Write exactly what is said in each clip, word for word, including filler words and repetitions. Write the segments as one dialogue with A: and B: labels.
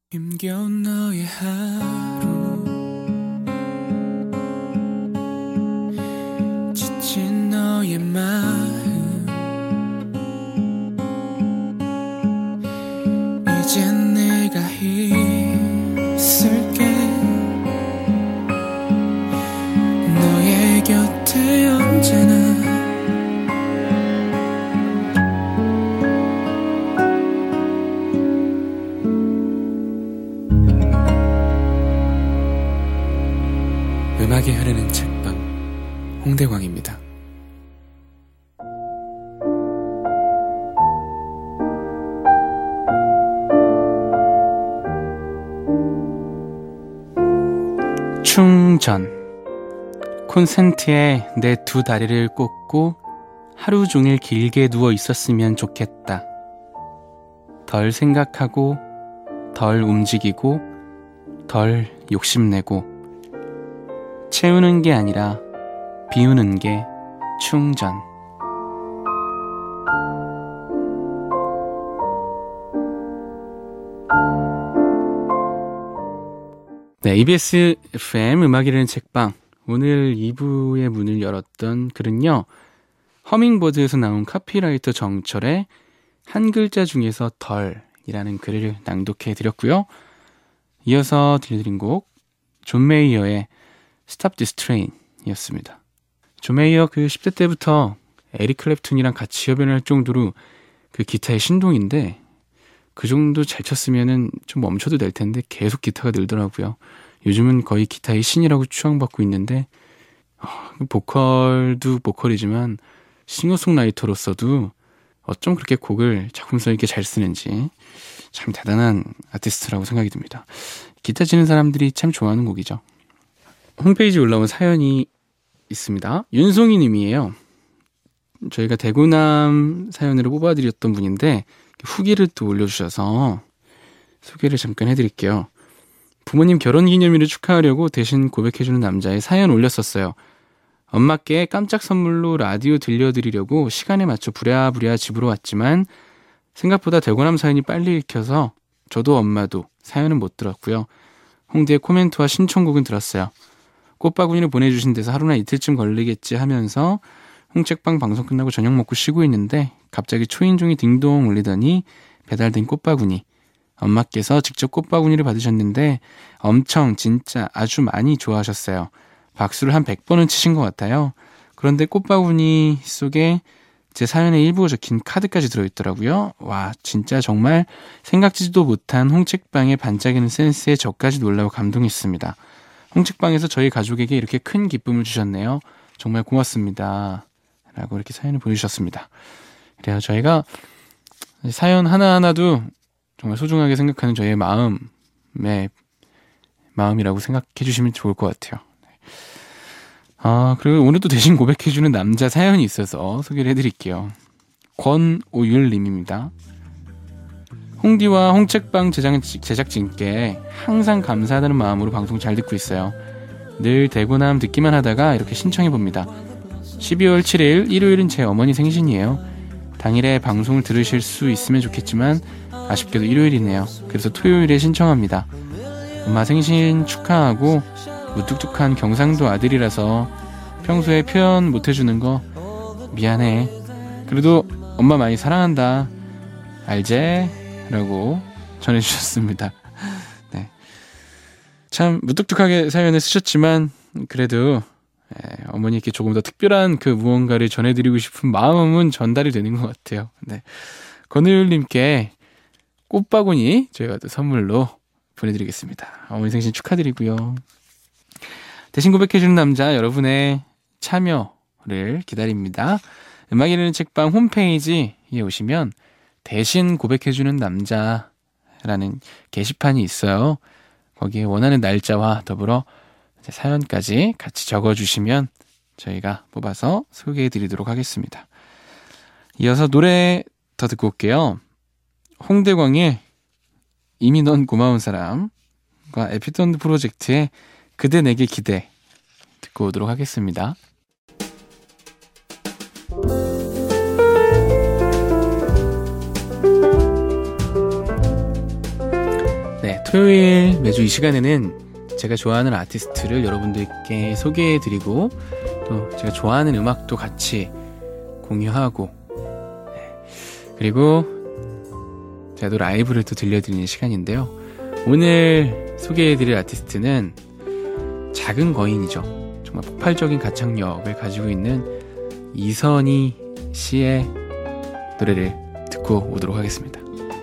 A: 힘겨운 너의 하루 지친 너의 마음 이젠 내가 있을게 너의 곁에 언제나 음악이 흐르는 책방 홍대광입니다. 충전. 콘센트에 내 두 다리를 꽂고 하루 종일 길게 누워 있었으면 좋겠다. 덜 생각하고 덜 움직이고 덜 욕심내고 채우는 게 아니라 비우는 게 충전. 네, 이비에스 에프엠 음악이 흐르는 책방. 오늘 이 부의 문을 열었던 글은요, 허밍버드에서 나온 카피라이터 정철의 한 글자 중에서 덜이라는 글을 낭독해 드렸고요. 이어서 들려드린 곡 존 메이어의 Stop This Train 이었습니다. 존 메이어 그 십 대 때부터 에릭 클랩튼이랑 같이 협연을 할 정도로 그 기타의 신동인데, 그 정도 잘 쳤으면은 좀 멈춰도 될 텐데 계속 기타가 늘더라고요. 요즘은 거의 기타의 신이라고 추앙받고 있는데, 어, 보컬도 보컬이지만 싱어송라이터로서도 어쩜 그렇게 곡을 작품성 있게 잘 쓰는지 참 대단한 아티스트라고 생각이 듭니다. 기타 치는 사람들이 참 좋아하는 곡이죠. 홈페이지에 올라온 사연이 있습니다. 윤송이 님이에요. 저희가 대구남 사연으로 뽑아드렸던 분인데 후기를 또 올려주셔서 소개를 잠깐 해드릴게요. 부모님 결혼기념일을 축하하려고 대신 고백해주는 남자의 사연 올렸었어요. 엄마께 깜짝 선물로 라디오 들려드리려고 시간에 맞춰 부랴부랴 집으로 왔지만 생각보다 대구남 사연이 빨리 읽혀서 저도 엄마도 사연은 못 들었고요. 홍대의 코멘트와 신청곡은 들었어요. 꽃바구니를 보내주신 데서 하루나 이틀쯤 걸리겠지 하면서 홍책방 방송 끝나고 저녁 먹고 쉬고 있는데 갑자기 초인종이 딩동 울리더니 배달된 꽃바구니. 엄마께서 직접 꽃바구니를 받으셨는데 엄청 진짜 아주 많이 좋아하셨어요. 박수를 한 백 번은 치신 것 같아요. 그런데 꽃바구니 속에 제 사연의 일부가 적힌 카드까지 들어있더라고요. 와, 진짜 정말 생각지도 못한 홍책방의 반짝이는 센스에 저까지 놀라고 감동했습니다. 홍책방에서 저희 가족에게 이렇게 큰 기쁨을 주셨네요. 정말 고맙습니다. 라고 이렇게 사연을 보내주셨습니다. 그래요, 저희가 사연 하나하나도 정말 소중하게 생각하는 저희의 마음의 마음이라고 생각해 주시면 좋을 것 같아요. 아, 그리고 오늘 또 대신 고백해주는 남자 사연이 있어서 소개를 해드릴게요. 권오율님입니다. 홍디와 홍책방 제작, 제작진께 항상 감사하다는 마음으로 방송 잘 듣고 있어요. 늘 대구남 듣기만 하다가 이렇게 신청해봅니다. 십이월 칠일 일요일은 제 어머니 생신이에요. 당일에 방송을 들으실 수 있으면 좋겠지만 아쉽게도 일요일이네요. 그래서 토요일에 신청합니다. 엄마 생신 축하하고 무뚝뚝한 경상도 아들이라서 평소에 표현 못해주는 거 미안해. 그래도 엄마 많이 사랑한다. 알제? 라고 전해주셨습니다. 네. 참 무뚝뚝하게 사연을 쓰셨지만 그래도 예, 어머니께 조금 더 특별한 그 무언가를 전해드리고 싶은 마음은 전달이 되는 것 같아요. 네. 권우율님께 꽃바구니 저희가 또 선물로 보내드리겠습니다. 어머니 생신 축하드리고요. 대신 고백해주는 남자, 여러분의 참여를 기다립니다. 음악이 흐르는 책방 홈페이지에 오시면 대신 고백해주는 남자라는 게시판이 있어요. 거기에 원하는 날짜와 더불어 사연까지 같이 적어주시면 저희가 뽑아서 소개해드리도록 하겠습니다. 이어서 노래 더 듣고 올게요. 홍대광의 이미 넌 고마운 사람과 에피톤드 프로젝트의 그대 내게 기대 듣고 오도록 하겠습니다. 네, 토요일 매주 이 시간에는 제가 좋아하는 아티스트를 여러분들께 소개해드리고 또 제가 좋아하는 음악도 같이 공유하고 네, 그리고 제가 또 라이브를 또 들려드리는 시간인데요. 오늘 소개해드릴 아티스트는 작은 거인이죠. 정말 폭발적인 가창력을 가지고 있는 이선희 씨의 노래를 듣고 오도록 하겠습니다.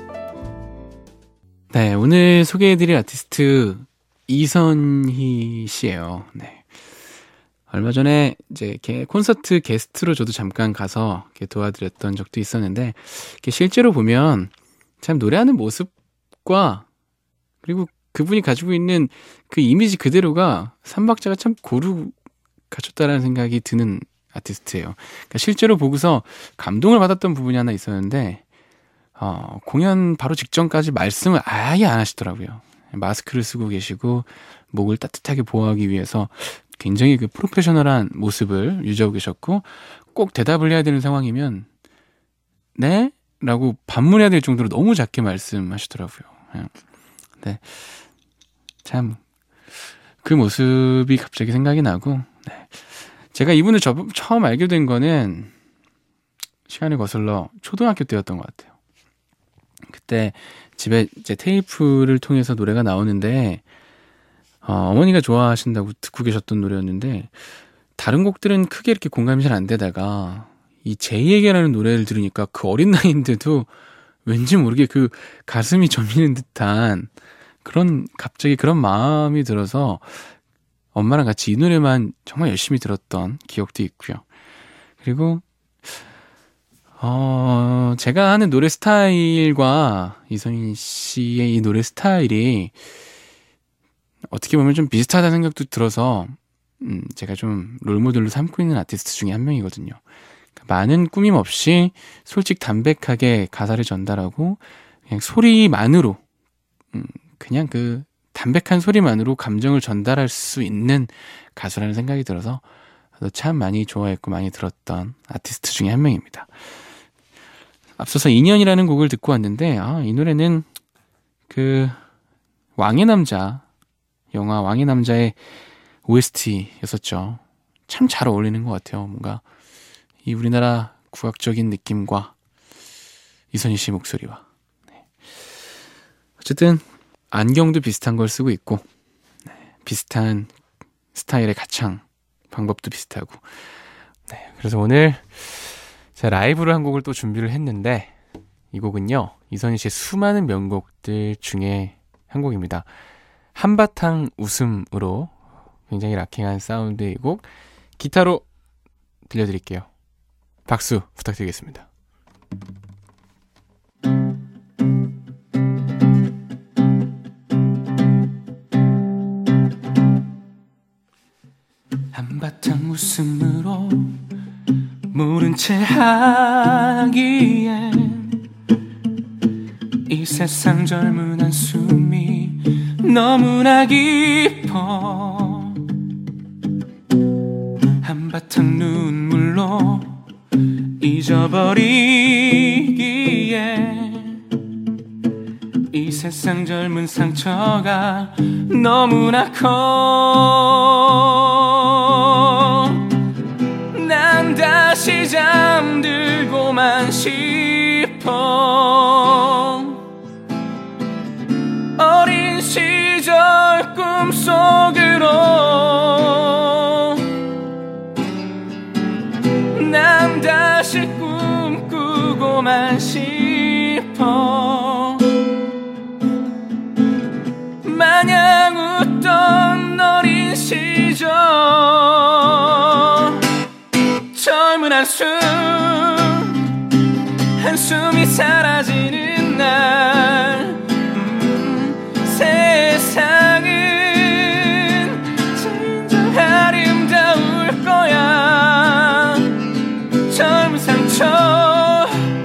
A: 네, 오늘 소개해드릴 아티스트 이선희 씨예요. 네. 얼마 전에 이제 콘서트 게스트로 저도 잠깐 가서 도와드렸던 적도 있었는데 실제로 보면 참 노래하는 모습과 그리고 그분이 가지고 있는 그 이미지 그대로가 삼박자가 참 고루 갖췄다라는 생각이 드는 아티스트예요. 그러니까 실제로 보고서 감동을 받았던 부분이 하나 있었는데 어, 공연 바로 직전까지 말씀을 아예 안 하시더라고요. 마스크를 쓰고 계시고 목을 따뜻하게 보호하기 위해서 굉장히 그 프로페셔널한 모습을 유지하고 계셨고 꼭 대답을 해야 되는 상황이면 네? 라고 반문해야 될 정도로 너무 작게 말씀하시더라고요. 네. 참 그 모습이 갑자기 생각이 나고 네. 제가 이분을 저, 처음 알게 된 거는 시간을 거슬러 초등학교 때였던 것 같아요. 그때 집에 이제 테이프를 통해서 노래가 나오는데 어, 어머니가 좋아하신다고 듣고 계셨던 노래였는데 다른 곡들은 크게 이렇게 공감이 잘 안 되다가 이 제이에게라는 노래를 들으니까 그 어린 나이인데도 왠지 모르게 그 가슴이 저미는 듯한 그런 갑자기 그런 마음이 들어서 엄마랑 같이 이 노래만 정말 열심히 들었던 기억도 있고요. 그리고 어, 제가 하는 노래 스타일과 이선희 씨의 이 노래 스타일이 어떻게 보면 좀 비슷하다는 생각도 들어서 음, 제가 좀 롤모델로 삼고 있는 아티스트 중에 한 명이거든요. 많은 꾸밈 없이 솔직 담백하게 가사를 전달하고 그냥 소리만으로 음, 그냥 그 담백한 소리만으로 감정을 전달할 수 있는 가수라는 생각이 들어서 참 많이 좋아했고 많이 들었던 아티스트 중에 한 명입니다. 앞서서 인연이라는 곡을 듣고 왔는데 아, 이 노래는 그 왕의 남자 영화 왕의 남자의 오에스티였었죠. 참 잘 어울리는 것 같아요. 뭔가 이 우리나라 국악적인 느낌과 이선희 씨 목소리와 네. 어쨌든 안경도 비슷한 걸 쓰고 있고 네. 비슷한 스타일의 가창 방법도 비슷하고 네. 그래서 오늘 제가 라이브로 한 곡을 또 준비를 했는데 이 곡은요 이선희 씨의 수많은 명곡들 중에 한 곡입니다. 한바탕 웃음으로 굉장히 락킹한 사운드의 곡 기타로 들려드릴게요. 박수 부탁드리겠습니다. 한바탕 웃음으로 모른 채 하기엔 이 세상 젊은 한숨이 너무나 깊어 한바탕 눈물로 잊어버리기에 이 세상 젊은 상처가 너무나 커 난 다시 잠들고만 싶어 어린 시절 꿈속으로 난 다시 꿈꾸고만 싶어 마냥 웃던 어린 시절 젊은 한숨 한숨이 사라지는 날 음, 세상은 진정 아름다울 거야 젊은 상처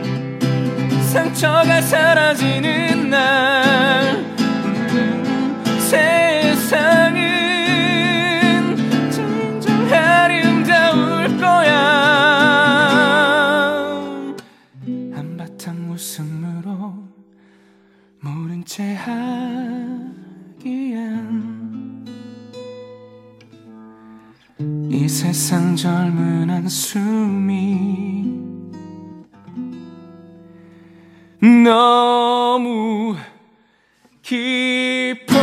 A: 상처가 사라지는 날 음, 세상은 진정 아름다울 거야 한바탕 웃음으로 모른 채 하기엔 이 세상 젊은 한숨이 너무 깊어.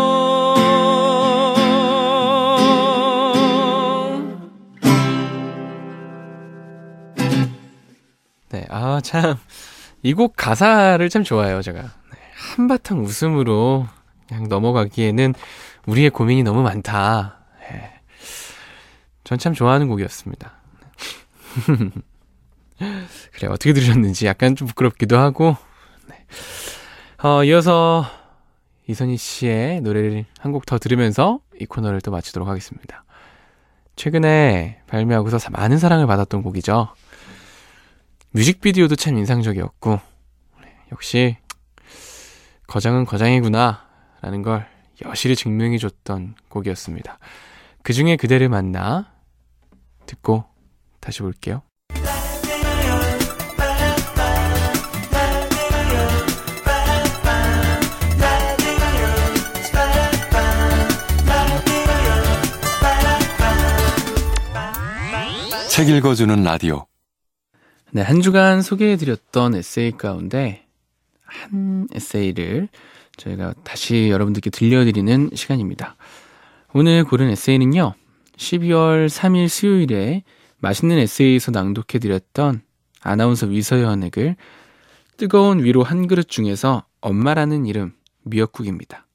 A: 네, 아, 참, 이 곡 가사를 참 좋아해요, 제가. 네, 한바탕 웃음으로 그냥 넘어가기에는 우리의 고민이 너무 많다. 네, 전 참 좋아하는 곡이었습니다. 그래, 어떻게 들으셨는지 약간 좀 부끄럽기도 하고. 네. 어, 이어서 이선희 씨의 노래를 한 곡 더 들으면서 이 코너를 또 마치도록 하겠습니다. 최근에 발매하고서 많은 사랑을 받았던 곡이죠. 뮤직비디오도 참 인상적이었고, 역시 거장은 거장이구나 라는 걸 여실히 증명해줬던 곡이었습니다. 그 중에 그대를 만나 듣고 다시 볼게요.
B: 책 읽어주는 라디오.
A: 네, 한 주간 소개해드렸던 에세이 가운데 한 에세이를 저희가 다시 여러분들께 들려드리는 시간입니다. 오늘 고른 에세이는요, 십이월 삼일 수요일에 맛있는 에세이에서 낭독해드렸던 아나운서 위서연의 글 뜨거운 위로 한 그릇 중에서 엄마라는 이름 미역국입니다.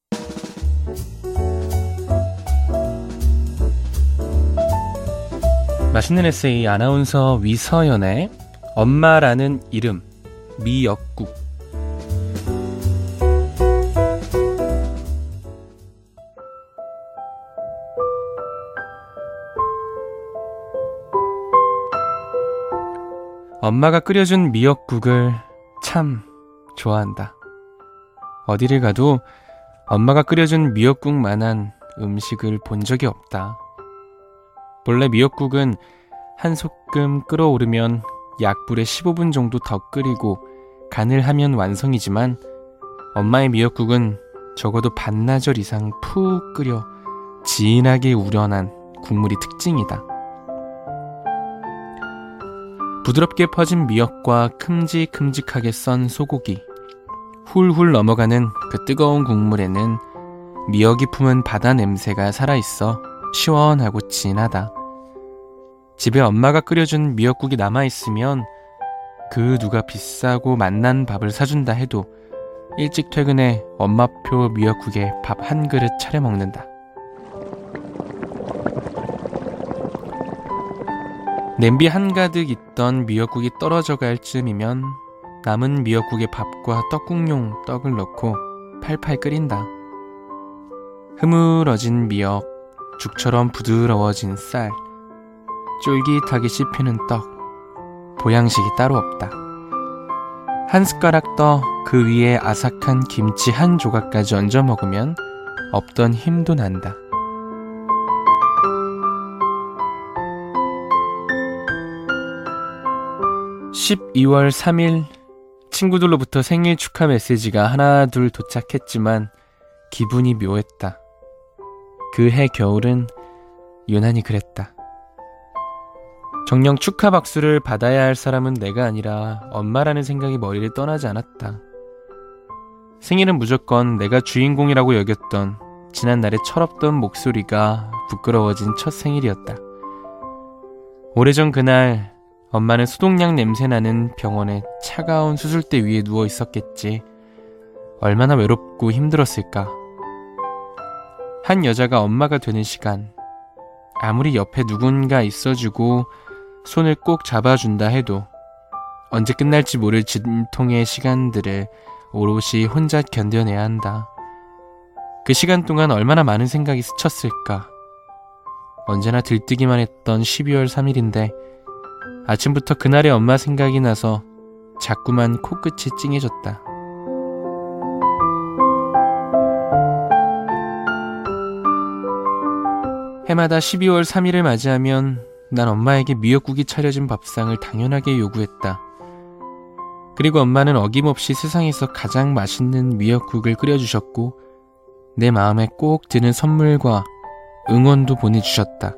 A: 맛있는 에세이 아나운서 위서연의 엄마라는 이름 미역국. 엄마가 끓여준 미역국을 참 좋아한다. 어디를 가도 엄마가 끓여준 미역국만한 음식을 본 적이 없다. 본래 미역국은 한 소끔 끓어오르면 약불에 십오 분 정도 더 끓이고 간을 하면 완성이지만 엄마의 미역국은 적어도 반나절 이상 푹 끓여 진하게 우러난 국물이 특징이다. 부드럽게 퍼진 미역과 큼직큼직하게 썬 소고기, 훌훌 넘어가는 그 뜨거운 국물에는 미역이 품은 바다 냄새가 살아있어 시원하고 진하다. 집에 엄마가 끓여준 미역국이 남아있으면 그 누가 비싸고 맛난 밥을 사준다 해도 일찍 퇴근해 엄마표 미역국에 밥 한 그릇 차려 먹는다. 냄비 한가득 있던 미역국이 떨어져 갈 쯤이면 남은 미역국에 밥과 떡국용 떡을 넣고 팔팔 끓인다. 흐물어진 미역, 죽처럼 부드러워진 쌀, 쫄깃하게 씹히는 떡, 보양식이 따로 없다. 한 숟가락 떠 그 위에 아삭한 김치 한 조각까지 얹어 먹으면 없던 힘도 난다. 십이월 삼일 친구들로부터 생일 축하 메시지가 하나 둘 도착했지만 기분이 묘했다. 그 해 겨울은 유난히 그랬다. 정녕 축하 박수를 받아야 할 사람은 내가 아니라 엄마라는 생각이 머리를 떠나지 않았다. 생일은 무조건 내가 주인공이라고 여겼던 지난날의 철없던 목소리가 부끄러워진 첫 생일이었다. 오래전 그날 엄마는 소독약 냄새나는 병원의 차가운 수술대 위에 누워 있었겠지. 얼마나 외롭고 힘들었을까. 한 여자가 엄마가 되는 시간, 아무리 옆에 누군가 있어주고 손을 꼭 잡아준다 해도 언제 끝날지 모를 진통의 시간들을 오롯이 혼자 견뎌내야 한다. 그 시간 동안 얼마나 많은 생각이 스쳤을까. 언제나 들뜨기만 했던 십이월 삼일인데 아침부터 그날의 엄마 생각이 나서 자꾸만 코끝이 찡해졌다. 해마다 십이월 삼일을 맞이하면 난 엄마에게 미역국이 차려진 밥상을 당연하게 요구했다. 그리고 엄마는 어김없이 세상에서 가장 맛있는 미역국을 끓여주셨고 내 마음에 꼭 드는 선물과 응원도 보내주셨다.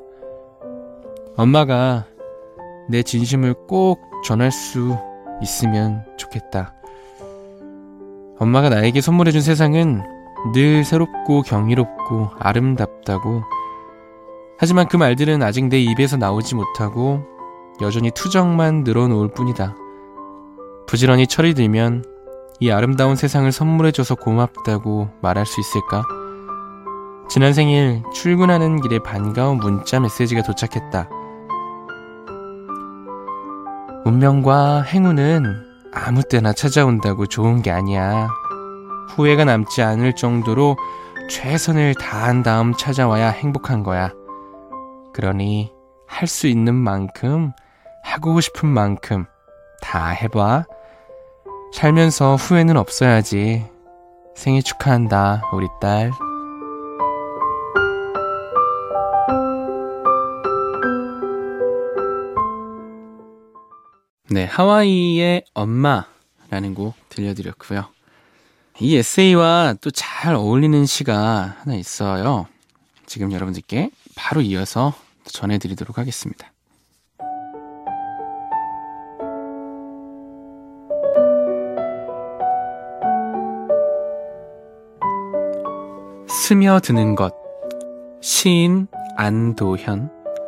A: 엄마가 내 진심을 꼭 전할 수 있으면 좋겠다. 엄마가 나에게 선물해준 세상은 늘 새롭고 경이롭고 아름답다고. 하지만 그 말들은 아직 내 입에서 나오지 못하고 여전히 투정만 늘어놓을 뿐이다. 부지런히 철이 들면 이 아름다운 세상을 선물해줘서 고맙다고 말할 수 있을까? 지난 생일 출근하는 길에 반가운 문자 메시지가 도착했다. 운명과 행운은 아무 때나 찾아온다고 좋은 게 아니야. 후회가 남지 않을 정도로 최선을 다한 다음 찾아와야 행복한 거야. 그러니 할 수 있는 만큼, 하고 싶은 만큼 다 해봐. 살면서 후회는 없어야지. 생일 축하한다, 우리 딸. 네, 하와이의 엄마라는 곡 들려드렸고요. 이 에세이와 또 잘 어울리는 시가 하나 있어요. 지금 여러분들께 바로 이어서 전해드리도록 하겠습니다. 스며드는 것. 시인 안도현.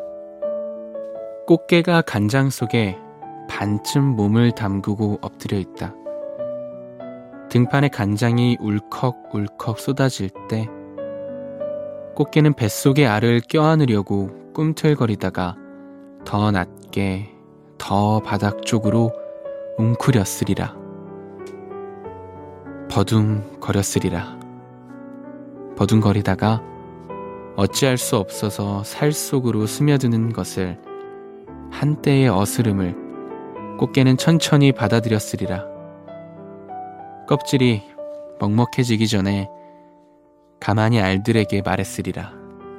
A: 꽃게가 간장 속에 반쯤 몸을 담그고 엎드려 있다. 등판에 간장이 울컥울컥 쏟아질 때 꽃게는 뱃속의 알을 껴안으려고 꿈틀거리다가 더 낮게, 더 바닥 쪽으로 웅크렸으리라. 버둥거렸으리라. 버둥거리다가 어찌할 수 없어서 살 속으로 스며드는 것을, 한때의 어스름을 꽃게는 천천히 받아들였으리라. 껍질이 먹먹해지기 전에 가만히 알들에게 말했으리라.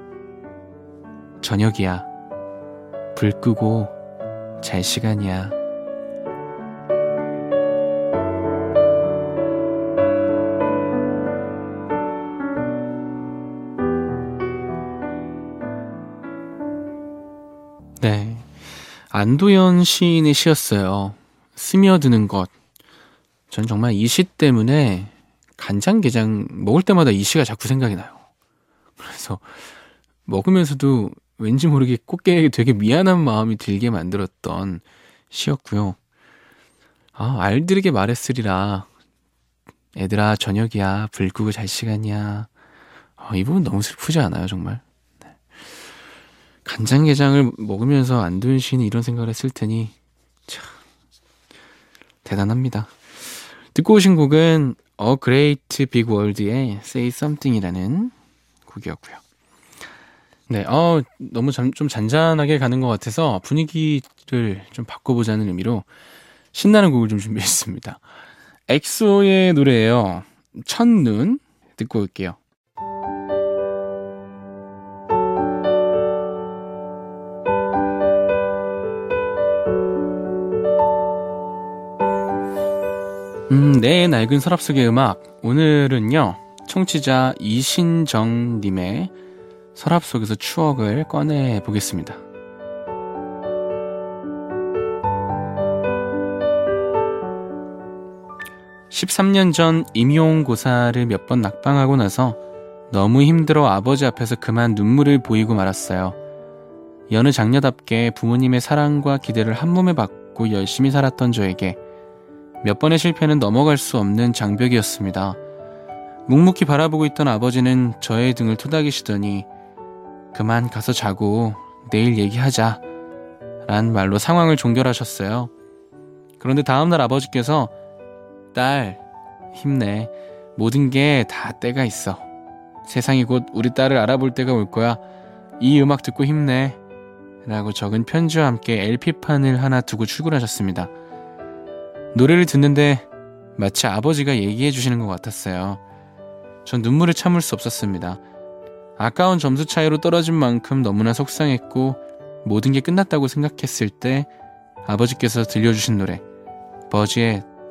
A: 저녁이야. 불 끄고 잘 시간이야. 네, 안도현 시인의 시였어요. 스며드는 것. 전 정말 이 시 때문에 간장게장 먹을 때마다 이 시가 자꾸 생각이 나요. 그래서 먹으면서도 왠지 모르게 꽃게에게 되게 미안한 마음이 들게 만들었던 시였고요. 아, 알들에게 말했으리라. 애들아, 저녁이야. 불 끄고 잘 시간이야. 아, 이 부분 너무 슬프지 않아요, 정말? 네. 간장게장을 먹으면서 안도현 시인이 이런 생각을 했을 테니 참 대단합니다. 듣고 오신 곡은 A Great Big World의 Say Something이라는 곡이었고요. 네, 어, 너무 잠, 좀 잔잔하게 가는 것 같아서 분위기를 좀 바꿔보자는 의미로 신나는 곡을 좀 준비했습니다. 엑소의 노래예요. 첫눈 듣고 올게요. 음, 내 낡은 서랍 속의 음악. 오늘은요, 청취자 이신정님의 서랍 속에서 추억을 꺼내 보겠습니다. 십삼 년 전 임용고사를 몇 번 낙방하고 나서 너무 힘들어 아버지 앞에서 그만 눈물을 보이고 말았어요. 여느 장녀답게 부모님의 사랑과 기대를 한 몸에 받고 열심히 살았던 저에게 몇 번의 실패는 넘어갈 수 없는 장벽이었습니다. 묵묵히 바라보고 있던 아버지는 저의 등을 토닥이시더니 그만 가서 자고 내일 얘기하자 란 말로 상황을 종결하셨어요. 그런데 다음날 아버지께서 딸, 힘내. 모든 게 다 때가 있어. 세상이 곧 우리 딸을 알아볼 때가 올 거야. 이 음악 듣고 힘내 라고 적은 편지와 함께 엘피판을 하나 두고 출근하셨습니다. 노래를 듣는데 마치 아버지가 얘기해 주시는 것 같았어요. 전 눈물을 참을 수 없었습니다. 아까운 점수 차이로 떨어진 만큼 너무나 속상했고 모든 게 끝났다고 생각했을 때 아버지께서 들려주신 노래 버지의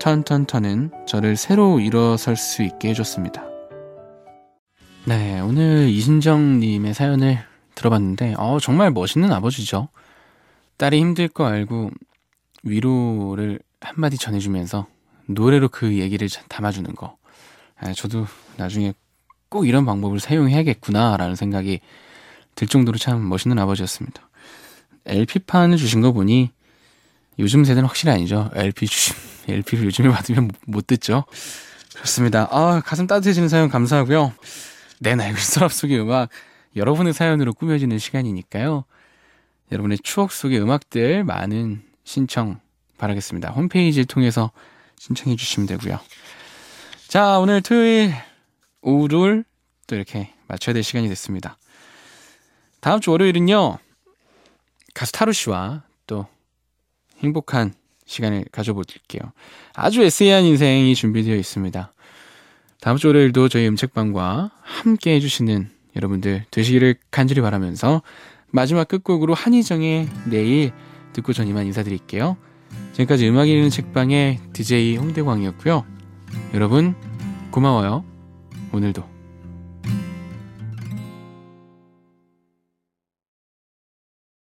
A: 턴턴턴은 저를 새로 일어설 수 있게 해줬습니다. 네, 오늘 이신정님의 사연을 들어봤는데 어, 정말 멋있는 아버지죠. 딸이 힘들 거 알고 위로를 한마디 전해주면서 노래로 그 얘기를 담아주는 거. 아, 저도 나중에 꼭 이런 방법을 사용해야겠구나 라는 생각이 들 정도로 참 멋있는 아버지였습니다. 엘피판을 주신 거 보니 요즘 세대는 확실히 아니죠. 엘피 주심, 엘피를 요즘에 받으면 못 듣죠. 그렇습니다. 아, 가슴 따뜻해지는 사연 감사하고요. 내 낡은 서랍 속의 음악, 여러분의 사연으로 꾸며지는 시간이니까요. 여러분의 추억 속의 음악들 많은 신청 바라겠습니다. 홈페이지를 통해서 신청해 주시면 되고요. 자, 오늘 토요일 오후를 또 이렇게 맞춰야 될 시간이 됐습니다. 다음 주 월요일은요, 가수 타루 씨와 또 행복한 시간을 가져볼게요. 아주 에세이한 인생이 준비되어 있습니다. 다음 주 월요일도 저희 음책방과 함께 해주시는 여러분들 되시기를 간절히 바라면서 마지막 끝곡으로 한희정의 내일 듣고 전 이만 인사드릴게요. 지금까지 음악 읽는 책방의 디제이 홍대광이었고요. 여러분 고마워요. 오늘도